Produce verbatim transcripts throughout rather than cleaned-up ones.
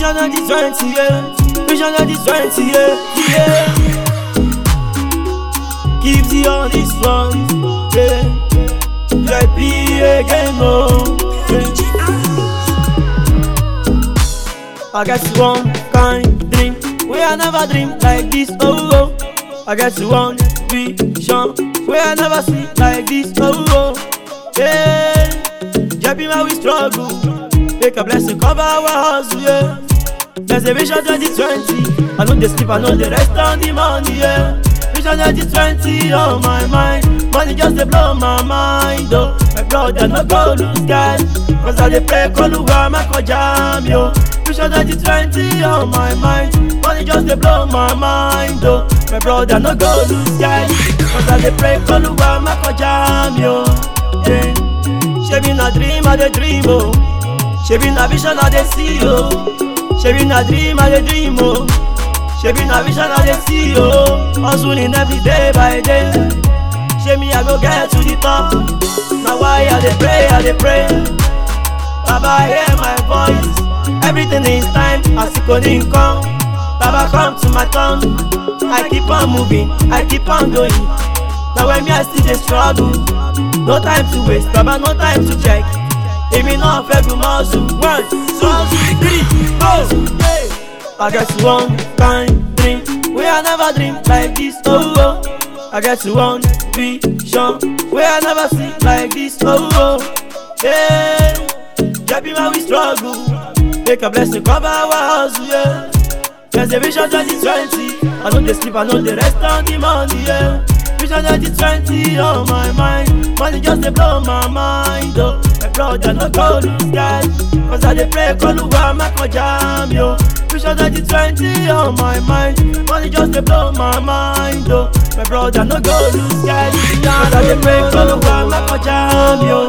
Vision twenty twenty, yeah. Vision twenty twenty, yeah, yeah. Keep the on this one, yeah. Let me again, oh, yeah. I guess one kind dream, where I never dream like this, oh, oh. I guess one vision, where I never see like this, oh, oh. Yeah. Jappy man, we struggle. Make a blessing cover our hustle, yeah. There's a vision twenty twenty. I know they sleep, I know they rest on the money, yeah. Vision twenty twenty on my mind. Money just they blow my mind, oh. My brother no go lose guys, cause I dey pray Koluwa make I jam, yo. Vision twenty twenty on my mind. Money just they blow my mind, oh. My brother no go lose guys, cause I dey pray Koluwa make I jam, yo. Yeah. Shebi na dream, I dey dream, oh. Shebi na vision, I dey see, oh. Shebi na dream, I dey dream, oh. Shebi na vision, I dey see, oh. Hustling every day by day. Shebi I go get to the top. Now why I dey pray, I dey pray. Baba hear my voice. Everything is time, as it couldn't come. Baba come to my tongue. I keep on moving, I keep on going. Now when me I still dey struggle. No time to waste, Baba, no time to check. Even off every muscle. One, two, three, go. Yeah. I guess one kind dream, where I never dream like this, oh, oh. I guess one vision, where I never see like this, oh, oh. Yeah. Jappy man, we struggle. Make a blessing cover our hustle, yeah. There's a vision twenty twenty. I know they sleep, I know they rest on the money, yeah. Vision twenty twenty on my mind. Money just they blow my mind, oh. My brother no go lose guys, cause I dey pray Koluwa make I jam, yo. Vision twenty twenty on my mind. Money just they blow my mind, oh. My brother no go lose guys, cause I dey pray Koluwa make I jam, yo.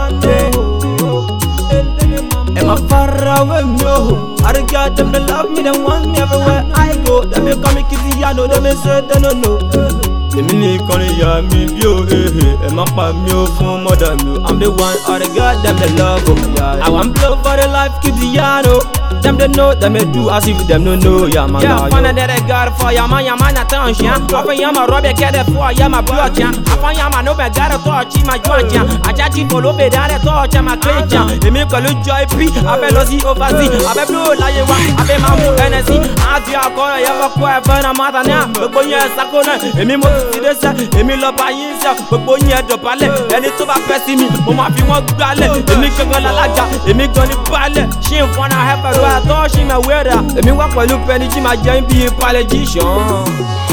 Yeah. Am I far away, no? I regard them, they love me, they want me everywhere I go. Them they call me Kiziano, them they say they don't know. Èmi nìkan ni ìyá mi bí o, ẹ má pa mí o fún mother mi o. I'm the one, all the girls them they love o. I want blow for the life, keep the yarn o. Them they know, them they do as if them no know, yeah man. Yeah, fun that they got for ya man, ya man attention. After ya ma rob get it for ya ma block ya. After ya ma no be got a touch ma join ya. Aja ti follow be that touch ma create ya. Èmi pẹ̀lú joy p, abẹ lọ sí overseas, abẹ blow láyé wa, abẹ máa mú Hennessy. Àti àkọ́rọ̀ yẹ fọ́ kọ́ ẹ̀fẹ́ náà má ta ní à. Gbogbo yẹn sako náà, èmi mo ti dé sẹ́, èmi lọ bá yín sẹ́. Gbogbo yẹn dọ̀bálẹ̀, ẹni tó bá fẹ́ sí mi, mo máa fi wọ́n gbálẹ̀. Èmi gangan lálága, èmi gan ni balẹ̀. Ṣé n fọ́nà ẹ̀fẹ̀ rẹ̀ àtọ́ ṣì mẹ́ wẹ́rà? Èmi wá pẹ̀lú pẹ́ni jí máa jẹ́ bí palẹ̀jíṣàn.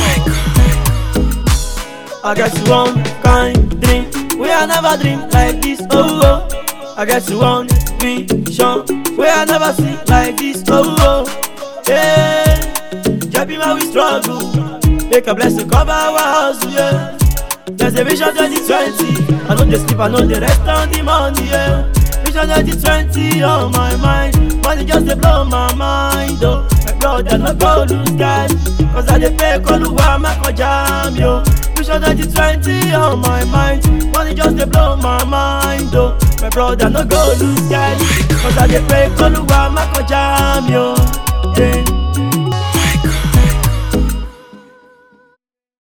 I guess one kind dream, where I never dream like this, oh, oh. I guess one vision, where I never see like this, oh, oh. Yeah. Jappy man, we struggle. Make a blessing cover our hustle, yeah. There's a vision twenty twenty. I know they sleep, I know they rest on the money, yeah. Vision twenty twenty on my mind. Money just they blow my mind, oh. My brother no go lose guys, cause I dey pray Koluwa make I jam, yo. Vision twenty twenty on my mind. Money just they blow my mind, oh. My brother no go lose guys, cause I dey pray Koluwa make I jam, yo. Yeah.